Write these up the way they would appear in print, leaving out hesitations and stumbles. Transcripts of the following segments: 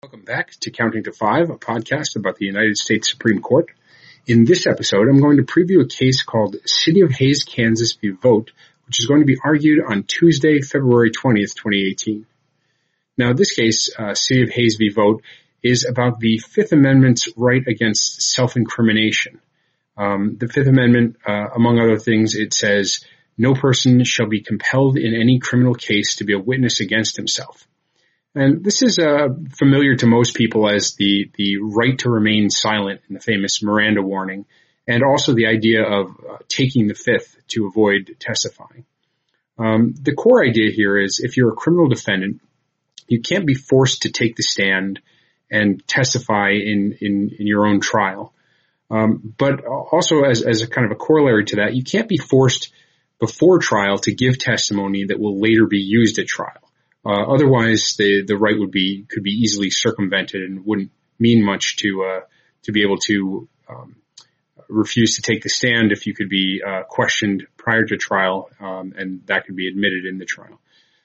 Welcome back to Counting to Five, a podcast about the United States Supreme Court. In this episode, I'm going to preview a case called City of Hays, Kansas v. Vogt, which is going to be argued on Tuesday, February 20th, 2018. Now, this case, City of Hays v. Vogt, is about the Fifth Amendment's right against self-incrimination. The Fifth Amendment, among other things, it says, no person shall be compelled in any criminal case to be a witness against himself. And this is familiar to most people as the right to remain silent in the famous Miranda warning, and also the idea of taking the fifth to avoid testifying. The core idea here is if you're a criminal defendant, you can't be forced to take the stand and testify in your own trial. But also as a kind of a corollary to that, you can't be forced before trial to give testimony that will later be used at trial. Otherwise, the right could be easily circumvented and wouldn't mean much to be able to refuse to take the stand if you could be questioned prior to trial, and that could be admitted in the trial.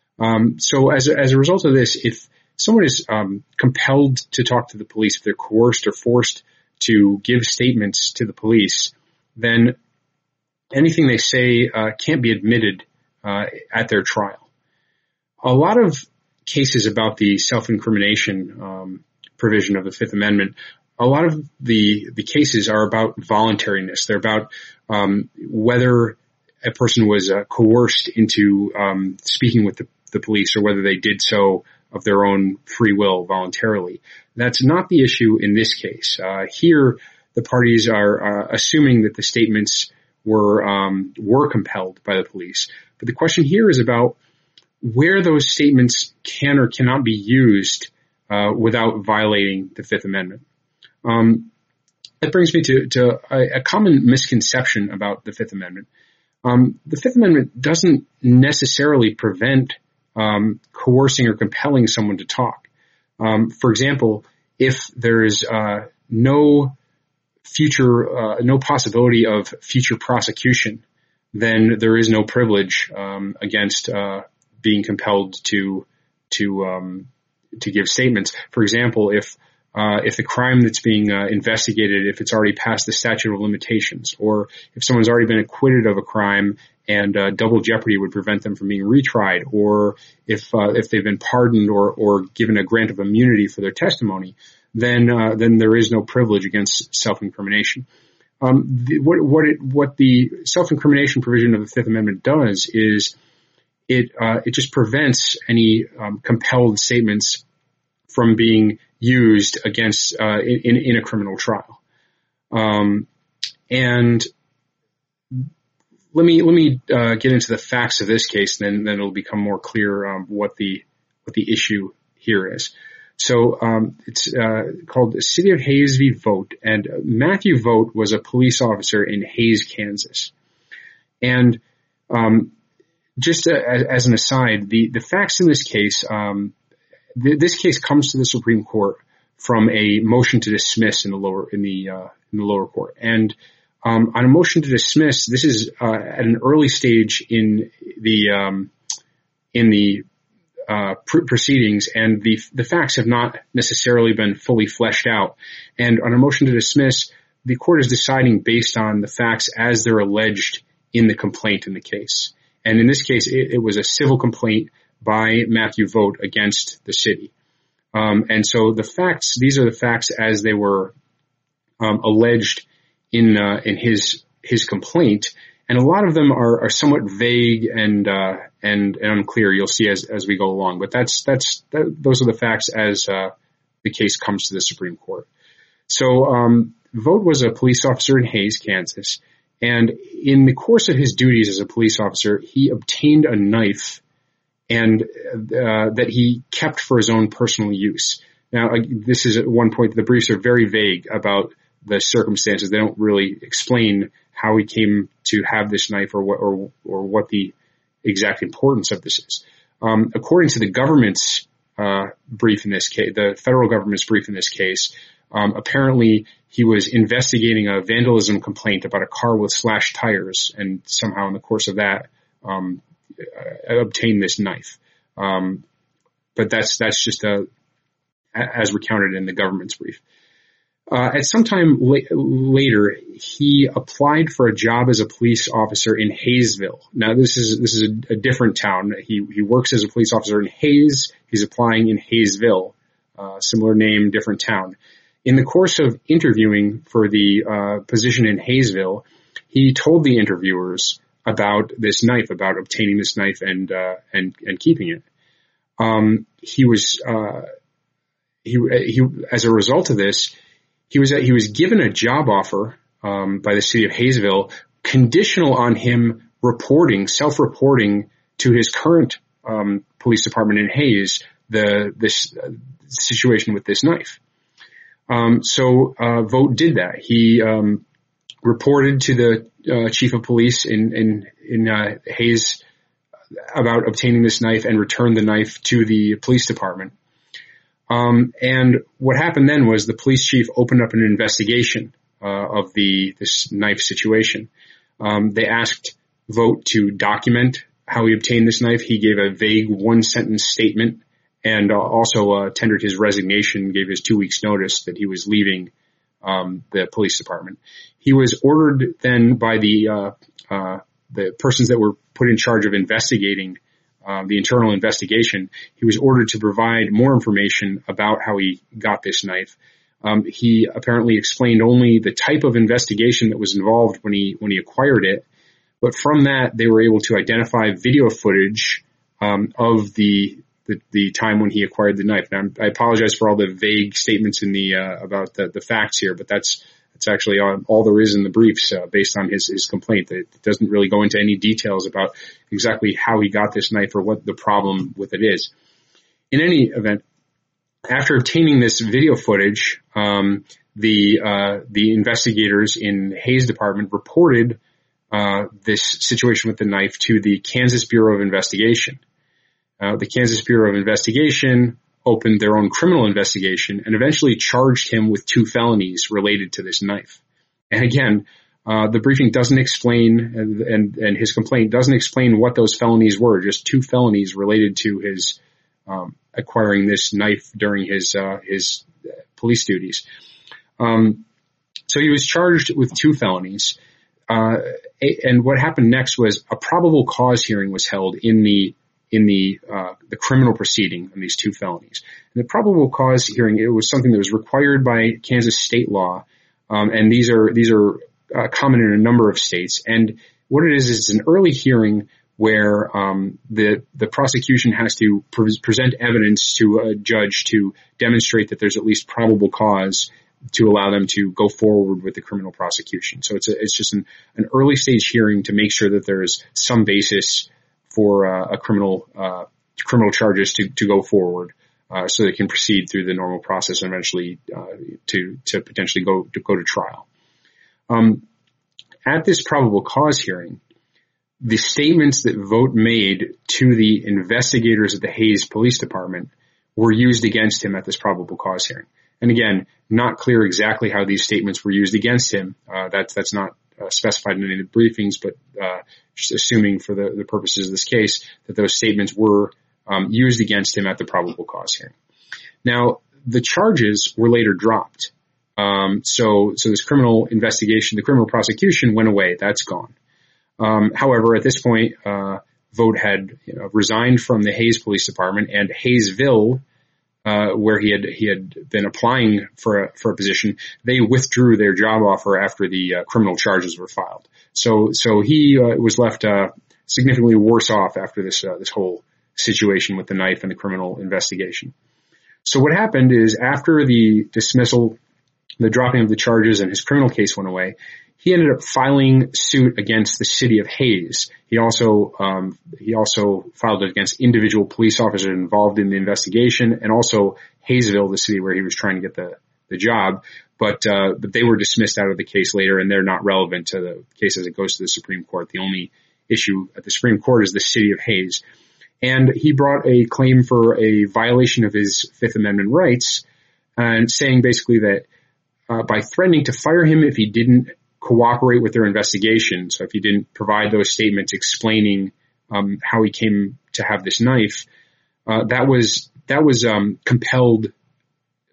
So as a result of this, if someone is compelled to talk to the police, if they're coerced or forced to give statements to the police, then anything they say can't be admitted at their trial. A lot of cases about the self-incrimination provision of the Fifth Amendment, a lot of the cases are about voluntariness. They're about whether a person was coerced into speaking with the police or whether they did so of their own free will voluntarily. That's not the issue in this case. Here, the parties are assuming that the statements were compelled by the police. But the question here is about where those statements can or cannot be used without violating the Fifth Amendment. That brings me to a common misconception about the Fifth Amendment. The Fifth Amendment doesn't necessarily prevent coercing or compelling someone to talk. For example, if there is no possibility of future prosecution, then there is no privilege against being compelled to give statements. For example, if the crime that's being investigated, if it's already past the statute of limitations, or if someone's already been acquitted of a crime and double jeopardy would prevent them from being retried, or if they've been pardoned or given a grant of immunity for their testimony, then there is no privilege against self-incrimination. What the self-incrimination provision of the Fifth Amendment does is it just prevents any compelled statements from being used against in a criminal trial. And let me get into the facts of this case, and then it'll become more clear what the issue here is. So it's called the City of Hays v. Vogt, and Matthew Vogt was a police officer in Hays, Kansas. And just as an aside, the facts in this case, this case comes to the Supreme Court from a motion to dismiss in the lower court. And on a motion to dismiss, this is at an early stage in the proceedings, and the facts have not necessarily been fully fleshed out. And on a motion to dismiss, the court is deciding based on the facts as they're alleged in the complaint in the case. And in this case, it was a civil complaint by Matthew Vogt against the city. And so these are the facts as they were alleged in his complaint. And a lot of them are somewhat vague and unclear. You'll see as we go along. But those are the facts as the case comes to the Supreme Court. So Vogt was a police officer in Hays, Kansas. And in the course of his duties as a police officer, he obtained a knife and that he kept for his own personal use. Now, this is at one point, the briefs are very vague about the circumstances. They don't really explain how he came to have this knife or what the exact importance of this is. According to the government's brief in this case, the federal government's brief in this case, apparently he was investigating a vandalism complaint about a car with slashed tires, and somehow in the course of that, obtained this knife. But that's just as recounted in the government's brief. At some time later, he applied for a job as a police officer in Hayesville. Now, this is a different town. He works as a police officer in Hayes. He's applying in Hayesville, similar name, different town. In the course of interviewing for the position in Hayesville, he told the interviewers about this knife, about obtaining this knife and keeping it. As a result of this, he was given a job offer by the city of Hayesville, conditional on him self-reporting to his current police department in Hayes this situation with this knife. So Vogt did that. He reported to the chief of police in Hayes about obtaining this knife and returned the knife to the police department. And what happened then was the police chief opened up an investigation of this knife situation. They asked Vogt to document how he obtained this knife. He gave a vague one-sentence statement and also tendered his resignation, gave his 2 weeks notice that he was leaving the police department. He was ordered then by the persons that were put in charge of investigating the internal investigation. He was ordered to provide more information about how he got this knife. He apparently explained only the type of investigation that was involved when he acquired it, but from that they were able to identify video footage of the time when he acquired the knife. Now, I apologize for all the vague statements in about the facts here, but that's actually all there is in the briefs based on his complaint. It doesn't really go into any details about exactly how he got this knife or what the problem with it is. In any event, after obtaining this video footage, the investigators in Hayes Department reported this situation with the knife to the Kansas Bureau of Investigation. The Kansas Bureau of Investigation opened their own criminal investigation and eventually charged him with 2 felonies related to this knife. And again, the briefing doesn't explain, and his complaint doesn't explain what those felonies were, just 2 felonies related to his acquiring this knife during his police duties. So he was charged with 2 felonies. And what happened next was a probable cause hearing was held in the criminal proceeding on these 2 felonies. And the probable cause hearing, it was something that was required by Kansas state law. And these are common in a number of states. And what it is it's an early hearing where, the prosecution has to present evidence to a judge to demonstrate that there's at least probable cause to allow them to go forward with the criminal prosecution. So it's just an early stage hearing to make sure that there's some basis for a criminal charges to go forward, so they can proceed through the normal process and eventually to potentially go to trial. At this probable cause hearing, the statements that Vogt made to the investigators at the Hayes Police Department were used against him at this probable cause hearing. And again, not clear exactly how these statements were used against him. That's not specified in any of the briefings, but just assuming for the purposes of this case that those statements were used against him at the probable cause hearing. Now, the charges were later dropped. So this criminal investigation, the criminal prosecution went away. That's gone. However, at this point, Vogt had resigned from the Hayes Police Department, and Hayesville, where he had been applying for a position, they withdrew their job offer after the criminal charges were filed. So he was left significantly worse off after this whole situation with the knife and the criminal investigation. So what happened is after the dismissal, the dropping of the charges, and his criminal case went away, he ended up filing suit against the city of Hayes. He also filed it against individual police officers involved in the investigation, and also Hayesville, the city where he was trying to get the job. But they were dismissed out of the case later, and they're not relevant to the case as it goes to the Supreme Court. The only issue at the Supreme Court is the city of Hayes. And he brought a claim for a violation of his Fifth Amendment rights, and saying basically that by threatening to fire him if he didn't cooperate with their investigation, so if he didn't provide those statements explaining how he came to have this knife, that was compelled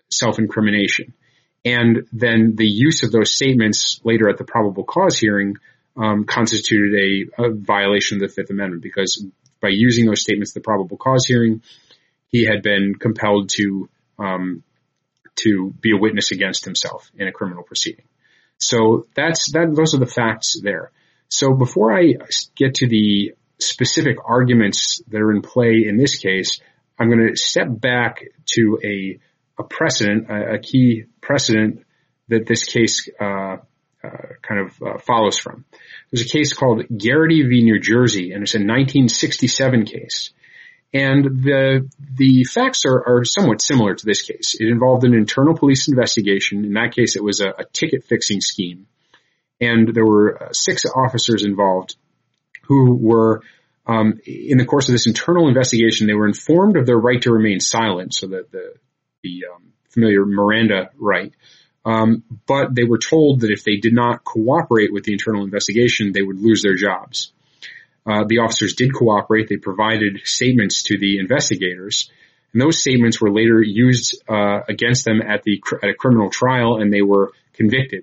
self-incrimination. And then the use of those statements later at the probable cause hearing constituted a violation of the Fifth Amendment, because by using those statements at the probable cause hearing, he had been compelled to be a witness against himself in a criminal proceeding. So those are the facts there. So before I get to the specific arguments that are in play in this case, I'm going to step back to a precedent, a key precedent that this case follows from. There's a case called Garrity v. New Jersey, and it's a 1967 case. And the facts are somewhat similar to this case. It involved an internal police investigation. In that case, it was a ticket fixing scheme. And there were 6 officers involved who were, in the course of this internal investigation, they were informed of their right to remain silent, so that the familiar Miranda right. But they were told that if they did not cooperate with the internal investigation, they would lose their jobs. The officers did cooperate. They provided statements to the investigators, and those statements were later used against them at a criminal trial, and they were convicted.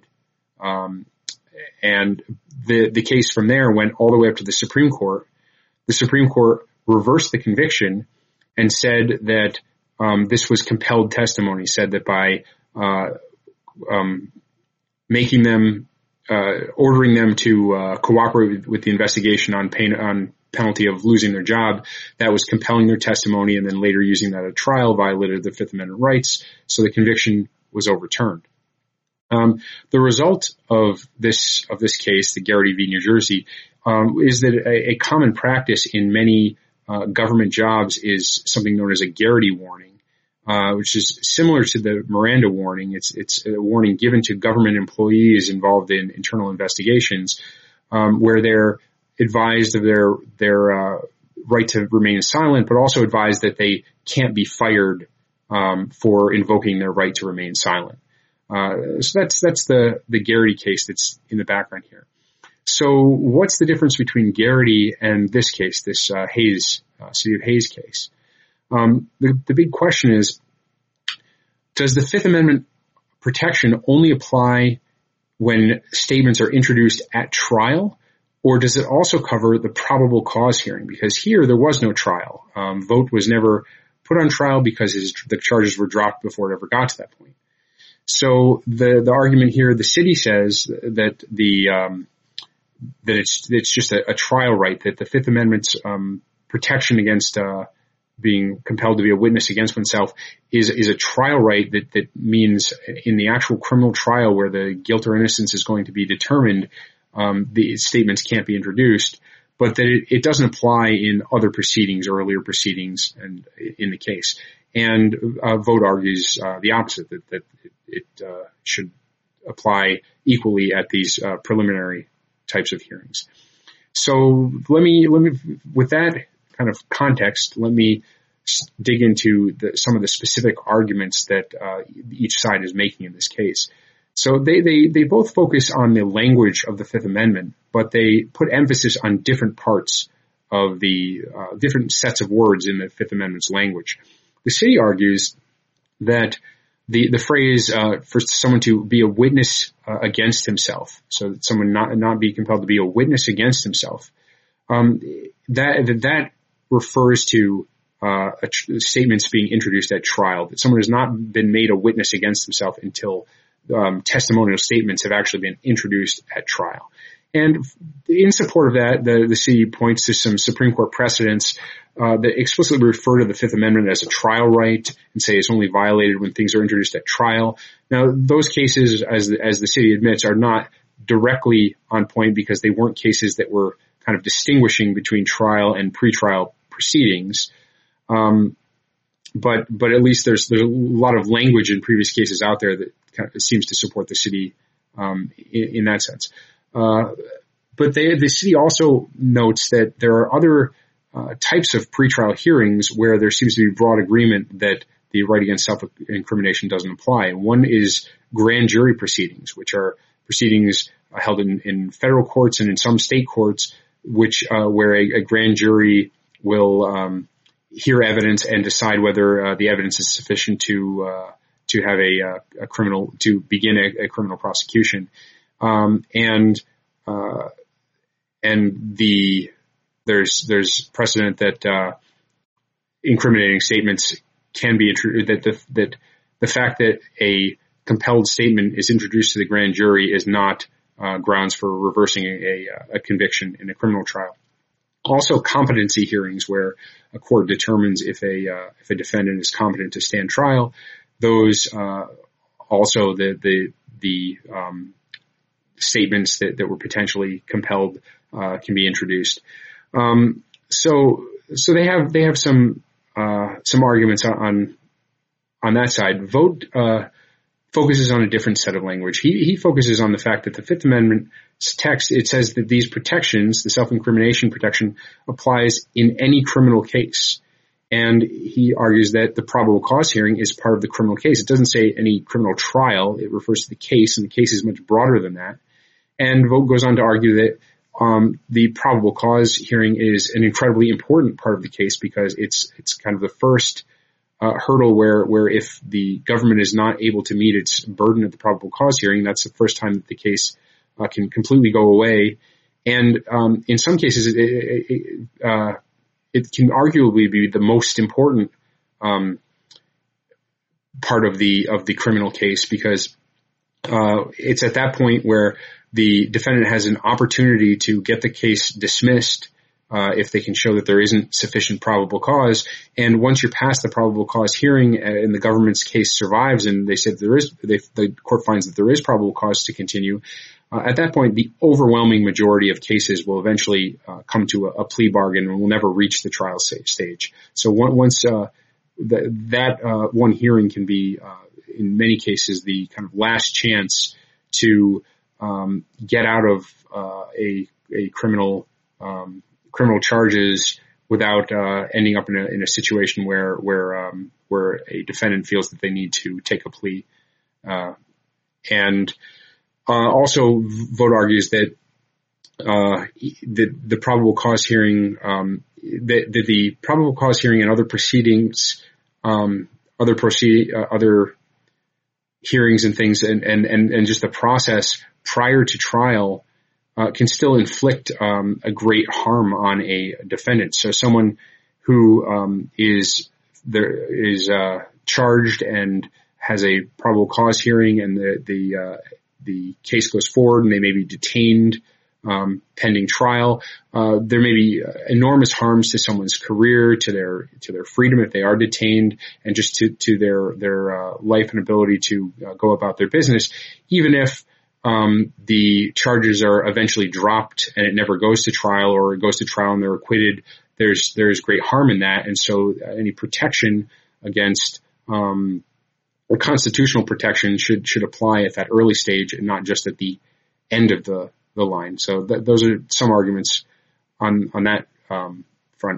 And the case from there went all the way up to the Supreme Court. The Supreme Court reversed the conviction and said that this was compelled testimony, said that by making them, ordering them to cooperate with the investigation on penalty of losing their job, that was compelling their testimony, and then later using that at trial violated the Fifth Amendment rights, so the conviction was overturned. The result of this case, the Garrity v. New Jersey, is that a common practice in many government jobs is something known as a Garrity warning, which is similar to the Miranda warning. It's a warning given to government employees involved in internal investigations, where they're advised of their right to remain silent, but also advised that they can't be fired for invoking their right to remain silent. So that's the Garrity case that's in the background here. So what's the difference between Garrity and this case, this City of Hays case? The big question is, does the Fifth Amendment protection only apply when statements are introduced at trial, or does it also cover the probable cause hearing? Because here there was no trial. Vogt was never put on trial because the charges were dropped before it ever got to that point. So the argument here, the city says that it's just a trial right, that the Fifth Amendment's protection against being compelled to be a witness against oneself is a trial right that means in the actual criminal trial where the guilt or innocence is going to be determined, the statements can't be introduced, but that it doesn't apply in other proceedings, earlier proceedings, and in the case. And Vogt argues the opposite, that it should apply equally at these preliminary types of hearings. So let me, with that kind of context, let me dig into some of the specific arguments that each side is making in this case. So they both focus on the language of the Fifth Amendment, but they put emphasis on different parts of the different sets of words in the Fifth Amendment's language. The city argues that the phrase for someone to be a witness against himself, so that someone not be compelled to be a witness against himself, that refers to statements being introduced at trial, that someone has not been made a witness against himself until testimonial statements have actually been introduced at trial. And in support of that, the city points to some Supreme Court precedents that explicitly refer to the Fifth Amendment as a trial right and say it's only violated when things are introduced at trial. Now, those cases, as the city admits, are not directly on point because they weren't cases that were kind of distinguishing between trial and pretrial proceedings. But at least there's a lot of language in previous cases out there that kind of seems to support the city in that sense. But the city also notes that there are other types of pretrial hearings where there seems to be broad agreement that the right against self-incrimination doesn't apply. One is grand jury proceedings, which are proceedings held in federal courts and in some state courts, where a grand jury will hear evidence and decide whether the evidence is sufficient to have a criminal, to begin a criminal prosecution. There's precedent that incriminating statements can be introduced, that the fact that a compelled statement is introduced to the grand jury is not grounds for reversing a conviction in a criminal trial. Also, competency hearings, where a court determines if a defendant is competent to stand trial, those also the statements that were potentially compelled can be introduced. So they have some arguments on that side. Vogt focuses on a different set of language. He focuses on the fact that the Fifth Amendment's text, it says that these protections, the self-incrimination protection, applies in any criminal case. And he argues that the probable cause hearing is part of the criminal case. It doesn't say any criminal trial. It refers to the case, and the case is much broader than that. And Vogt goes on to argue that the probable cause hearing is an incredibly important part of the case, because it's kind of the first hurdle where if the government is not able to meet its burden at the probable cause hearing, that's the first time that the case can completely go away. And in some cases, it can arguably be the most important part of the criminal case, because it's at that point where the defendant has an opportunity to get the case dismissed if they can show that there isn't sufficient probable cause. And once you're past the probable cause hearing and the government's case survives, and they said the court finds that there is probable cause to continue, at that point, the overwhelming majority of cases will eventually come to a plea bargain and will never reach the trial stage. So once that one hearing can be, in many cases, the kind of last chance to get out of a criminal charges without ending up in a situation where a defendant feels that they need to take a plea. Also, Vogt argues that the probable cause hearing, that the probable cause hearing and other proceedings, other hearings and things, and just the process prior to trial can still inflict a great harm on a defendant. So someone who is charged and has a probable cause hearing, and the case goes forward, and they may be detained pending trial. There may be enormous harms to someone's career, to their freedom if they are detained, and just to their life and ability to go about their business, even if the charges are eventually dropped and it never goes to trial, or it goes to trial and they're acquitted. There's great harm in that, and so any protection against or constitutional protection should apply at that early stage and not just at the end of the line. So those are some arguments on that front.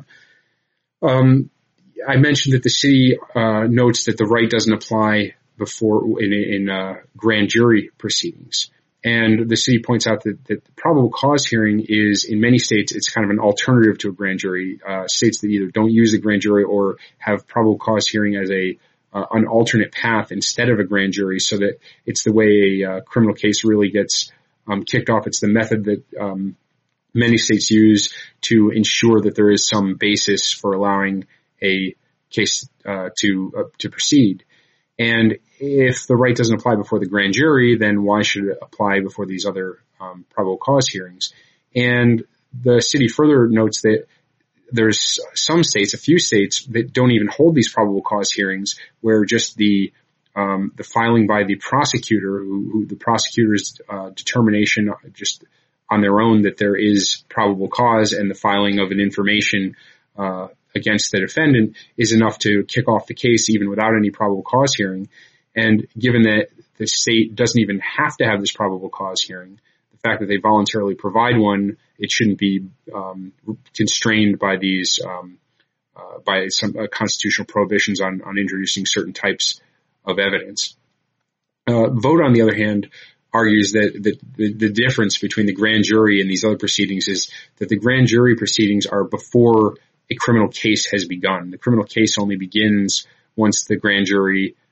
I mentioned that the city notes that the right doesn't apply before in grand jury proceedings. And the city points out that the probable cause hearing is, in many states, it's kind of an alternative to a grand jury. States that either don't use a grand jury or have probable cause hearing as an alternate path instead of a grand jury, so that it's the way a criminal case really gets kicked off. It's the method that many states use to ensure that there is some basis for allowing a case to proceed. And if the right doesn't apply before the grand jury, then why should it apply before these other probable cause hearings? And the city further notes that there's some states, a few states, that don't even hold these probable cause hearings, where just the filing by the prosecutor, who the prosecutor's determination just on their own that there is probable cause, and the filing of an information against the defendant is enough to kick off the case even without any probable cause hearing. And given that the state doesn't even have to have this probable cause hearing, the fact that they voluntarily provide one, it shouldn't be constrained by these by some constitutional prohibitions on introducing certain types of evidence. Vogt, on the other hand, argues that the difference between the grand jury and these other proceedings is that the grand jury proceedings are before a criminal case has begun. The criminal case only begins once the grand jury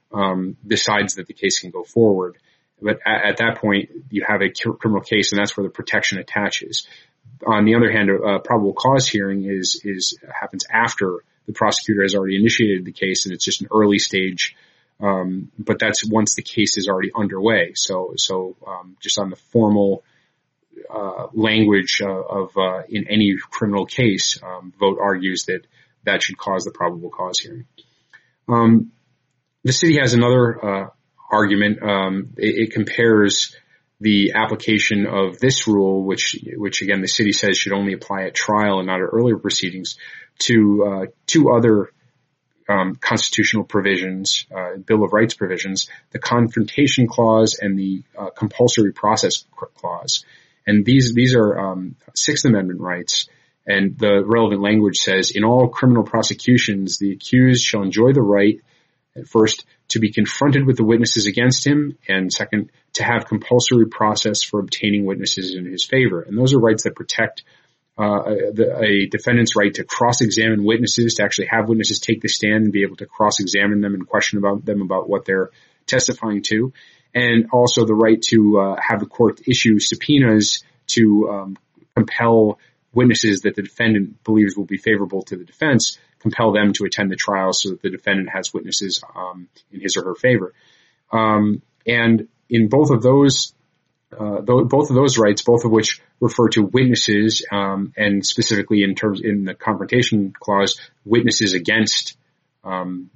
decides that the case can go forward. But at that point, you have a criminal case, and that's where the protection attaches. On the other hand, a probable cause hearing happens after the prosecutor has already initiated the case, and it's just an early stage. But that's once the case is already underway. So just on the formal language of in any criminal case, Vogt argues that should cause the probable cause hearing. The city has another argument. It compares the application of this rule, which again the city says should only apply at trial and not at earlier proceedings, to two other constitutional provisions, Bill of Rights provisions, the Confrontation Clause and the Compulsory Process Clause. And these are Sixth Amendment rights. And the relevant language says, in all criminal prosecutions, the accused shall enjoy the right, at first, to be confronted with the witnesses against him, and second, to have compulsory process for obtaining witnesses in his favor. And those are rights that protect a defendant's right to cross-examine witnesses, to actually have witnesses take the stand and be able to cross-examine them and question them about what they're testifying to. And also the right to have the court issue subpoenas to compel witnesses that the defendant believes will be favorable to the defense, compel them to attend the trial so that the defendant has witnesses in his or her favor. And in both of those rights, both of which refer to witnesses, and specifically in the Confrontation Clause, witnesses against him.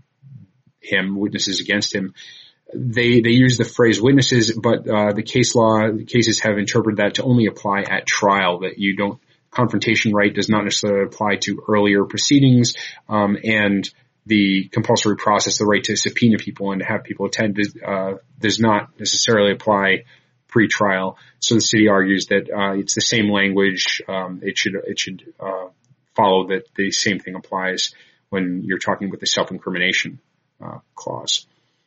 They use the phrase witnesses, but the cases have interpreted that to only apply at trial. That confrontation right does not necessarily apply to earlier proceedings, and the compulsory process, the right to subpoena people and to have people attend, does not necessarily apply pre-trial. So the city argues that it's the same language. It should follow that the same thing applies when you're talking about the self-incrimination clause.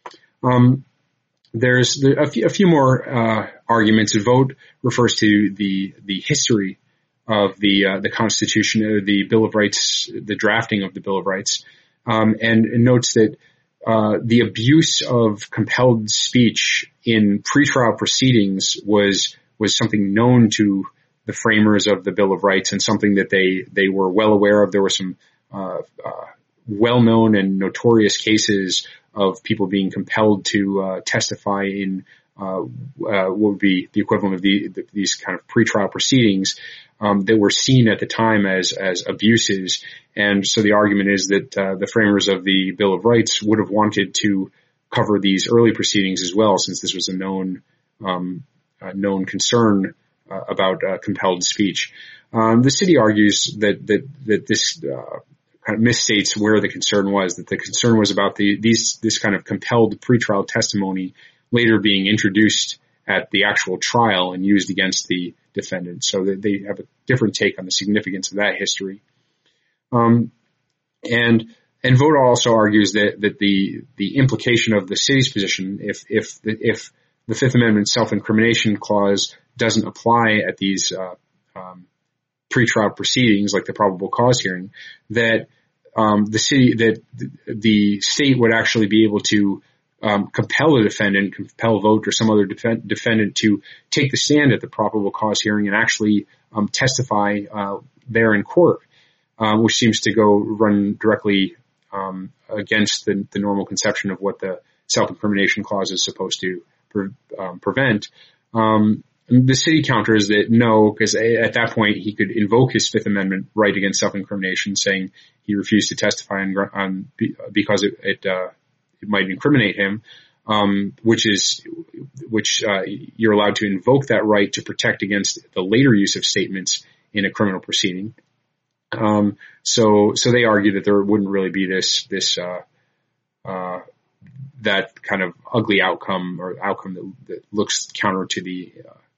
There's a few more arguments. Vogt refers to the history of the Constitution, or the Bill of Rights, the drafting of the Bill of Rights, and notes that the abuse of compelled speech in pretrial proceedings was something known to the framers of the Bill of Rights, and something that they were well aware of. There were some well-known and notorious cases of people being compelled to testify in what would be the equivalent of these kind of pretrial proceedings that were seen at the time as abuses. And so the argument is that the framers of the Bill of Rights would have wanted to cover these early proceedings as well, since this was a known concern about compelled speech. The city argues that this kind of misstates where the concern was, that the concern was about this kind of compelled pretrial testimony later being introduced at the actual trial and used against the defendant. So that they have a different take on the significance of that history. And Vogt also argues that the implication of the city's position, if the Fifth Amendment self-incrimination clause doesn't apply at these pretrial proceedings, like the probable cause hearing, that the state would actually be able to compel a defendant, compel Vogt or some other defendant to take the stand at the probable cause hearing and actually testify there in court, which seems to run directly against the normal conception of what the self-incrimination clause is supposed to prevent. The city counters that no, because at that point he could invoke his Fifth Amendment right against self-incrimination, saying he refused to testify because it might incriminate him, which you're allowed to invoke that right to protect against the later use of statements in a criminal proceeding. So they argue that there wouldn't really be that kind of ugly outcome, or outcome that looks counter to the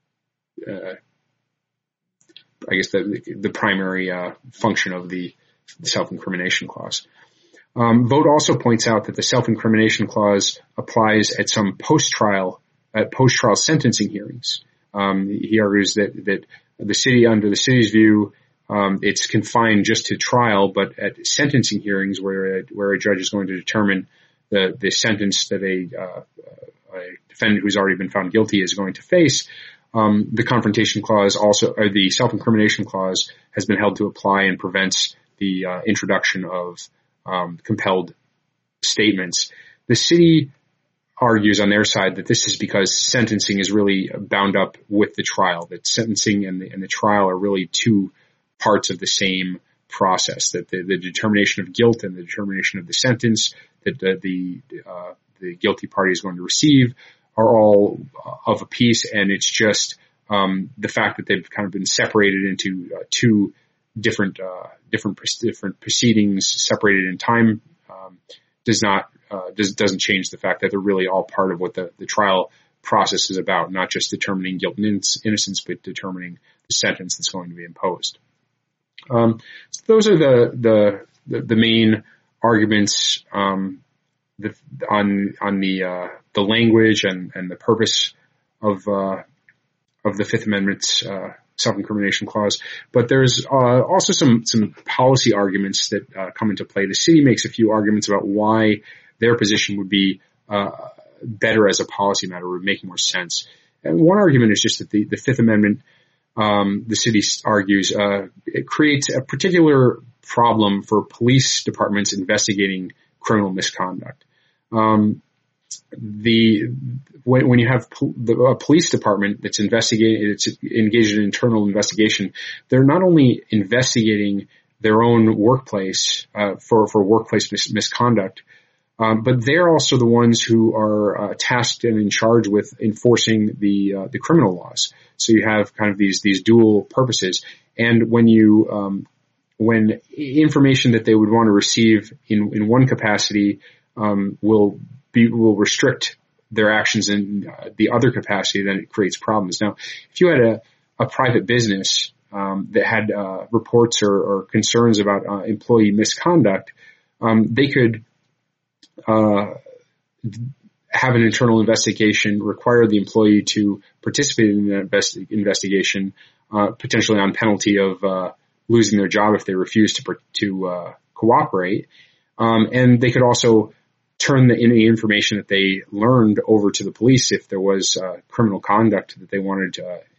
the primary function of the self-incrimination clause. Vogt also points out that the self-incrimination clause applies at some post-trial sentencing hearings. He argues that the city, under the city's view, it's confined just to trial, but at sentencing hearings where a judge is going to determine the sentence that a defendant who's already been found guilty is going to face. The confrontation clause or the self-incrimination clause has been held to apply and prevents the introduction of compelled statements. The city argues on their side that this is because sentencing is really bound up with the trial, that sentencing and the trial are really two parts of the same process, that the determination of guilt and the determination of the sentence that the guilty party is going to receive are all of a piece, and it's just the fact that they've kind of been separated into two different proceedings, separated in time, doesn't change the fact that they're really all part of what the trial process is about, not just determining guilt and innocence, but determining the sentence that's going to be imposed. So those are the main arguments on the language and the purpose of the Fifth Amendment's self-incrimination clause. But there's also some policy arguments that come into play. The city makes a few arguments about why their position would be better as a policy matter, would make more sense. And one argument is just that the Fifth Amendment, the city argues, it creates a particular problem for police departments investigating criminal misconduct. When you have a police department that's it's engaged in internal investigation, they're not only investigating their own workplace for workplace misconduct, but they're also the ones who are tasked and in charge with enforcing the criminal laws. So you have kind of these dual purposes. And when information that they would want to receive in one capacity will restrict their actions in the other capacity, then it creates problems. Now, if you had a private business that had reports or concerns about employee misconduct, they could have an internal investigation, require the employee to participate in the investigation, potentially on penalty of losing their job if they refuse to cooperate. And they could also turn any information that they learned over to the police if there was criminal conduct that they wanted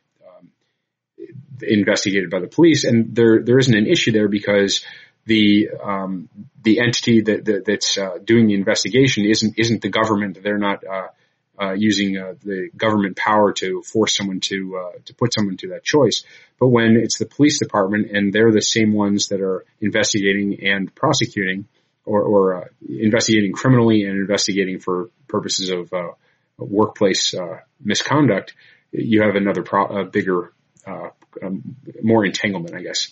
investigated by the police. And there isn't an issue there because the entity that's doing the investigation isn't the government. They're not using the government power to force someone to put someone to that choice. But when it's the police department and they're the same ones that are investigating and prosecuting, or investigating criminally and investigating for purposes of workplace misconduct, you have another bigger, more entanglement, I guess.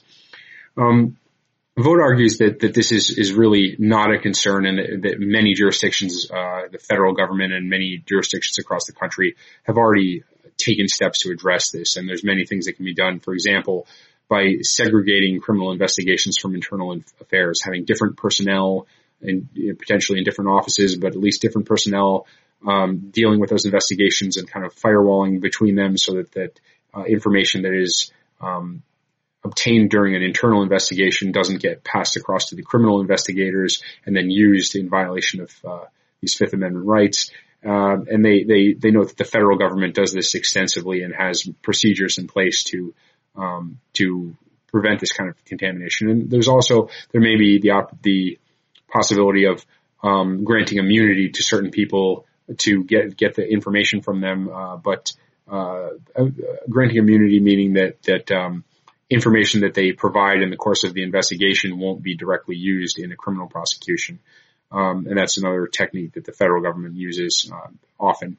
Vogt argues that this is really not a concern, and that many jurisdictions, the federal government and many jurisdictions across the country have already taken steps to address this, and there's many things that can be done. For example, by segregating criminal investigations from internal affairs, having different personnel and potentially in different offices, but at least different personnel dealing with those investigations and kind of firewalling between them so that information that is obtained during an internal investigation doesn't get passed across to the criminal investigators and then used in violation of these Fifth Amendment rights. And they know that the federal government does this extensively and has procedures in place to prevent this kind of contamination. And there may be the possibility of granting immunity to certain people to get the information from them, but granting immunity meaning that information that they provide in the course of the investigation won't be directly used in a criminal prosecution. And that's another technique that the federal government uses often.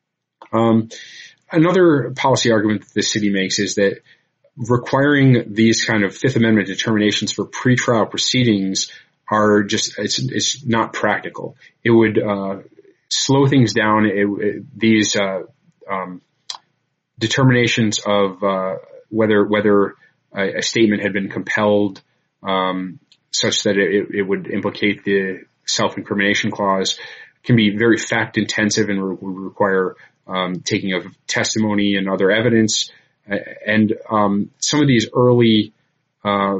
Another policy argument that the city makes is that requiring these kind of Fifth Amendment determinations for pretrial proceedings are it's not practical. It would slow things down. These determinations of whether a statement had been compelled such that it would implicate the self-incrimination clause can be very fact-intensive and would require taking of testimony and other evidence. And some of these early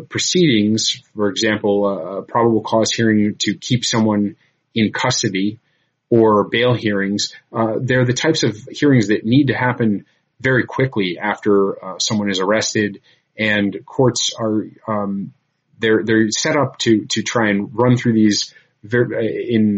proceedings, for example, a probable cause hearing to keep someone in custody or bail hearings, they're the types of hearings that need to happen very quickly after someone is arrested, and courts are they're set up to try and run through these very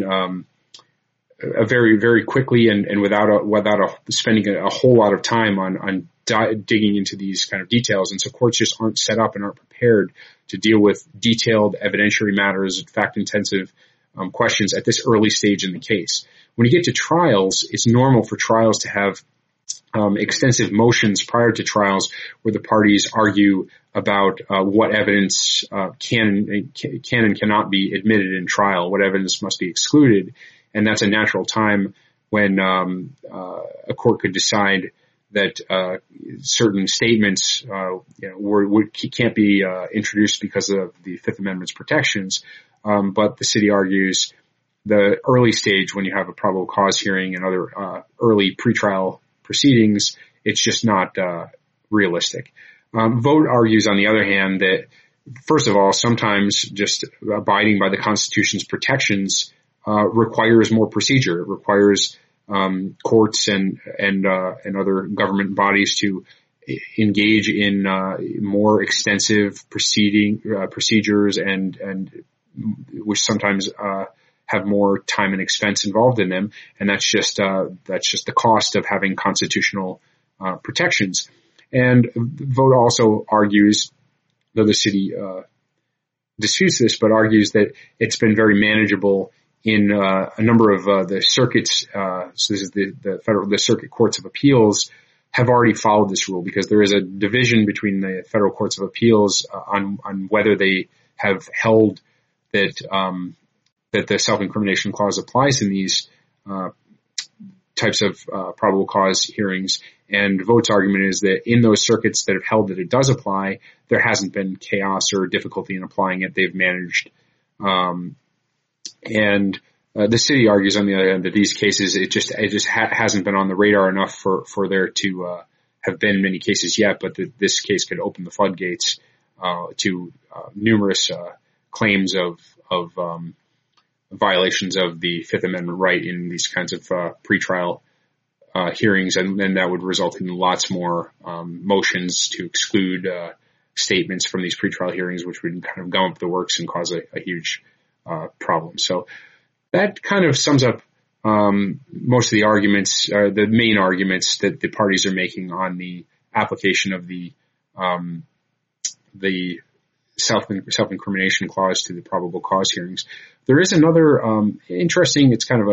quickly and without spending a whole lot of time on digging into these kind of details. And so courts just aren't set up and aren't prepared to deal with detailed evidentiary matters, fact-intensive questions at this early stage in the case. When you get to trials, it's normal for trials to have extensive motions prior to trials where the parties argue about what evidence can and cannot be admitted in trial, what evidence must be excluded. And that's a natural time when a court could decide that certain statements can't be introduced because of the Fifth Amendment's protections. But the city argues the early stage, when you have a probable cause hearing and other early pretrial proceedings, it's just not realistic. Vogt argues, on the other hand, that first of all, sometimes just abiding by the Constitution's protections requires more procedure. It requires courts and other government bodies to engage in more extensive procedures and which sometimes have more time and expense involved in them, and that's just the cost of having constitutional protections. And Vogt also argues, though the city disputes this, but argues that it's been very manageable in a number of the circuits. So this is the circuit courts of appeals have already followed this rule, because there is a division between the federal courts of appeals on whether they have held that the self-incrimination clause applies in these types of probable cause hearings. And Vogt's argument is that in those circuits that have held that it does apply, there hasn't been chaos or difficulty in applying it. They've managed. And the city argues, on the other hand, that these cases, it just hasn't been on the radar enough for there to have been many cases yet, but this case could open the floodgates to numerous claims of violations of the Fifth Amendment right in these kinds of pretrial hearings, and then that would result in lots more motions to exclude statements from these pretrial hearings, which would kind of gum up the works and cause a huge problem. So that kind of sums up most of the arguments, the main arguments that the parties are making on the application of the self-incrimination clause to the probable cause hearings. There is another interesting, it's kind of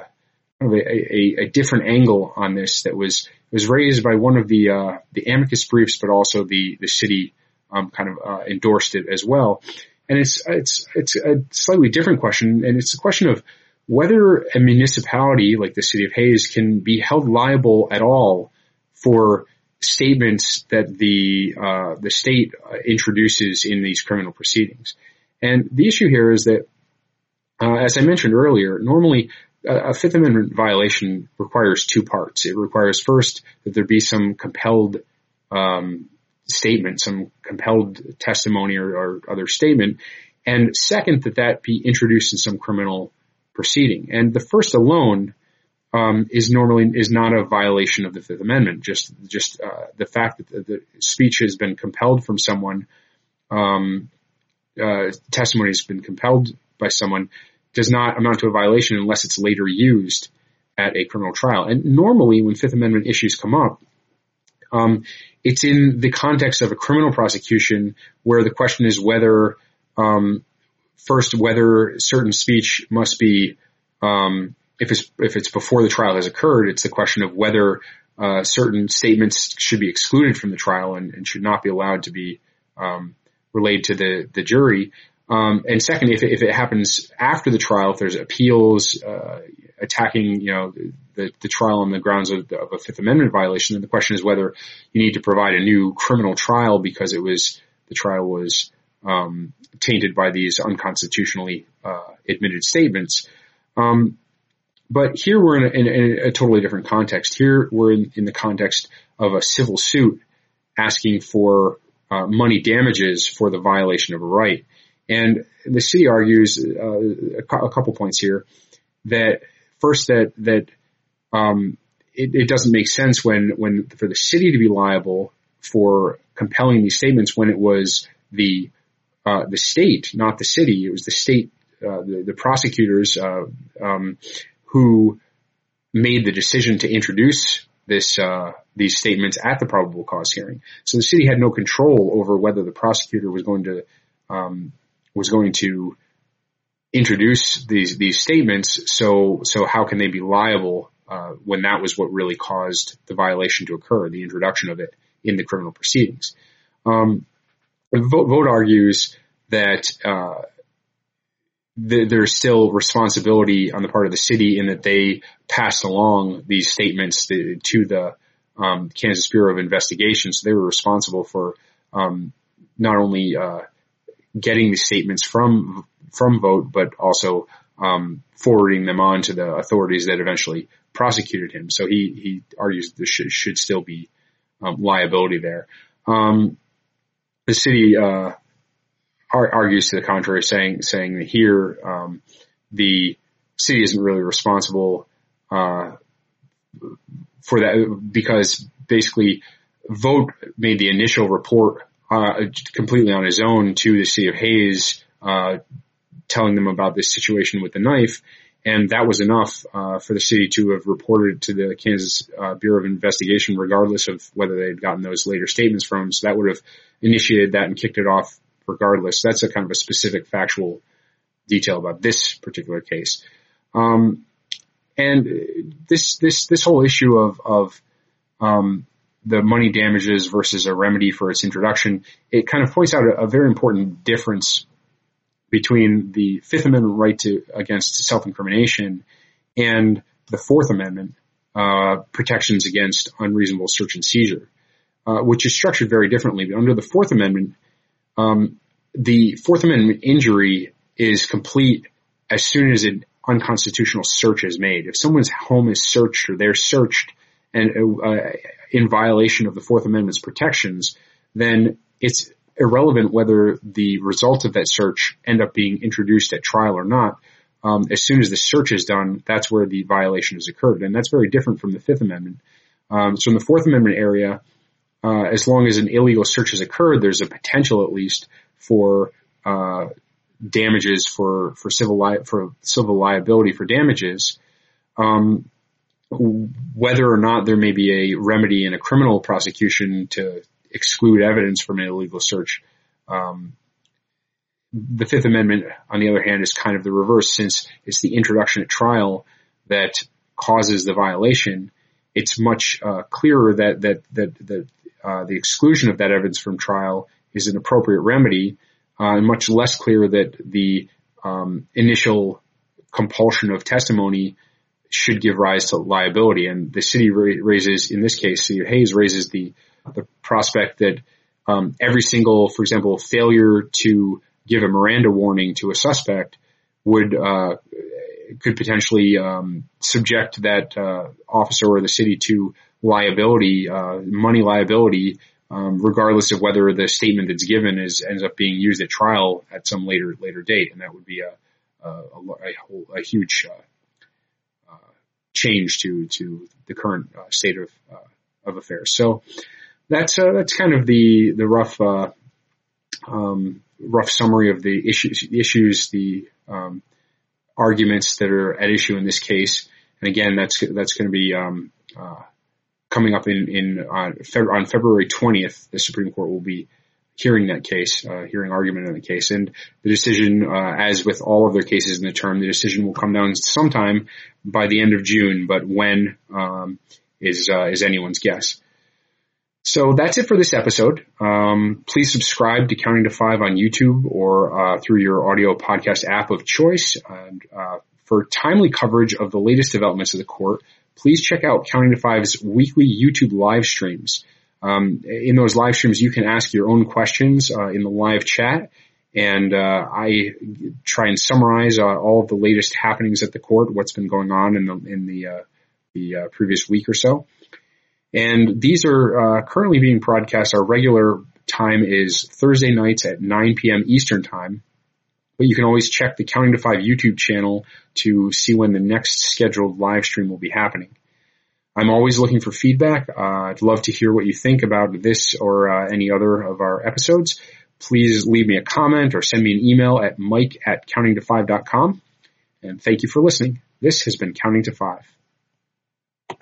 a different angle on this that was raised by one of the amicus briefs, but also the city endorsed it as well. And it's a slightly different question, and it's a question of whether a municipality like the city of Hays can be held liable at all for statements that the state introduces in these criminal proceedings. And the issue here is that, as I mentioned earlier, normally a Fifth Amendment violation requires two parts. It requires first that there be some compelled statement, some compelled testimony or other statement, and second, that be introduced in some criminal proceeding. And the first alone is not a violation of the Fifth Amendment. Just the fact that the speech has been compelled from someone, testimony has been compelled by someone, does not amount to a violation unless it's later used at a criminal trial. And normally, when Fifth Amendment issues come up, it's in the context of a criminal prosecution where the question is whether certain speech must be, if it's before the trial has occurred, it's the question of whether certain statements should be excluded from the trial and should not be allowed to be relayed to the jury. And second, if it happens after the trial, if there's appeals attacking, the trial on the grounds of a Fifth Amendment violation, then the question is whether you need to provide a new criminal trial because the trial was tainted by these unconstitutionally admitted statements. But here we're in a totally different context. Here we're in the context of a civil suit asking for money damages for the violation of a right. And the city argues a couple points here that first that it doesn't make sense when for the city to be liable for compelling these statements when it was the state, not the city. It was the state, the prosecutors who made the decision to introduce these statements at the probable cause hearing. So the city had no control over whether the prosecutor was going to introduce these statements. So how can they be liable when that was what really caused the violation to occur, the introduction of it in the criminal proceedings? Vogt argues that there's still responsibility on the part of the city in that they passed along these statements to the Kansas Bureau of Investigation. So they were responsible for not only getting the statements from Vogt, but also forwarding them on to the authorities that eventually prosecuted him. So he argues there should still be liability there. The city argues to the contrary, saying that here the city isn't really responsible for that because basically Vogt made the initial report completely on his own to the city of Hays, telling them about this situation with the knife, and that was enough for the city to have reported to the Kansas Bureau of Investigation, regardless of whether they had gotten those later statements from him. So that would have initiated that and kicked it off regardless. That's a kind of a specific factual detail about this particular case. And this whole issue of the money damages versus a remedy for its introduction, it kind of points out a very important difference between the Fifth Amendment right against self-incrimination and the Fourth Amendment protections against unreasonable search and seizure, which is structured very differently. But under the Fourth Amendment, the Fourth Amendment injury is complete as soon as an unconstitutional search is made. If someone's home is searched or they're searched and in violation of the Fourth Amendment's protections, then it's irrelevant whether the results of that search end up being introduced at trial or not. As soon as the search is done, that's where the violation has occurred. And that's very different from the Fifth Amendment. So in the Fourth Amendment area, as long as an illegal search has occurred, there's a potential at least for damages for civil liability for damages. Whether or not there may be a remedy in a criminal prosecution to exclude evidence from an illegal search, the Fifth Amendment, on the other hand, is kind of the reverse. Since it's the introduction at trial that causes the violation, it's much clearer that the exclusion of that evidence from trial is an appropriate remedy, and much less clear that the initial compulsion of testimony should give rise to liability. And the city raises, in this case, City of Hays raises the prospect that every single, for example, failure to give a Miranda warning to a suspect could potentially subject that officer or the city to liability, money liability, regardless of whether the statement that's given ends up being used at trial at some later date, and that would be a huge change to the current state of affairs. So that's kind of the rough summary of the issues, the arguments that are at issue in this case. And again, that's going to be coming up on February 20th. The Supreme Court will be hearing that case, hearing argument on the case, and the decision, as with all of their cases in the term, the decision will come down sometime by the end of June. But when is anyone's guess. So that's it for this episode. Please subscribe to Counting to Five on YouTube or through your audio podcast app of choice. And for timely coverage of the latest developments of the court, please check out Counting to Five's weekly YouTube live streams. In those live streams, you can ask your own questions in the live chat, and I try and summarize all of the latest happenings at the court, what's been going on in the previous week or so. And these are currently being broadcast. Our regular time is Thursday nights at 9 p.m. Eastern Time. But you can always check the Counting to 5 YouTube channel to see when the next scheduled live stream will be happening. I'm always looking for feedback. I'd love to hear what you think about this or any other of our episodes. Please leave me a comment or send me an email at mike@countingto5.com. And thank you for listening. This has been Counting to 5.